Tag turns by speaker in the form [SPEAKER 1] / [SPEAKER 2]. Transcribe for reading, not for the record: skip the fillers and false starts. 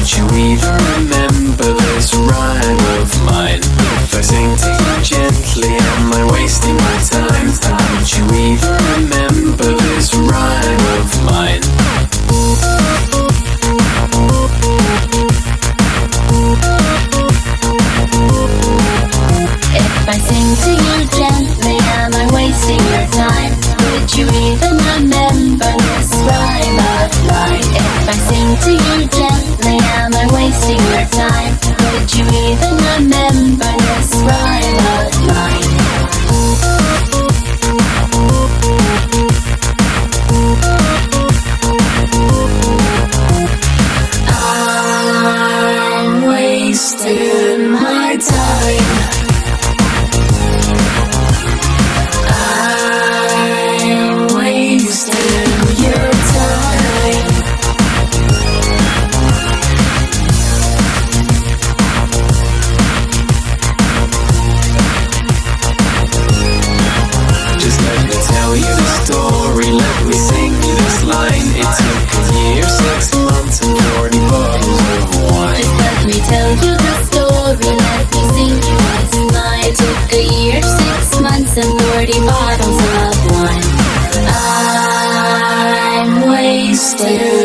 [SPEAKER 1] Don't you even remember this rhyme of mine? If I sing to you gently, am I wasting my time? Don't you even remember this rhyme of mine?
[SPEAKER 2] If I sing to you gently, am I wasting your time? Would you even remember this rhyme of mine? If I sing to you gently, am I wasting your time? Would you even remember this rhyme of mine? I'm wasting my time. I'm wasting your time.
[SPEAKER 1] Just let me tell you the story, let me sing you this line. It took a year, 6 months, and 40 bottles of wine.
[SPEAKER 2] Just let me tell you the story, let me sing you this line. It took a year, 6 months, and 40 bottles of wine. I'm wasted.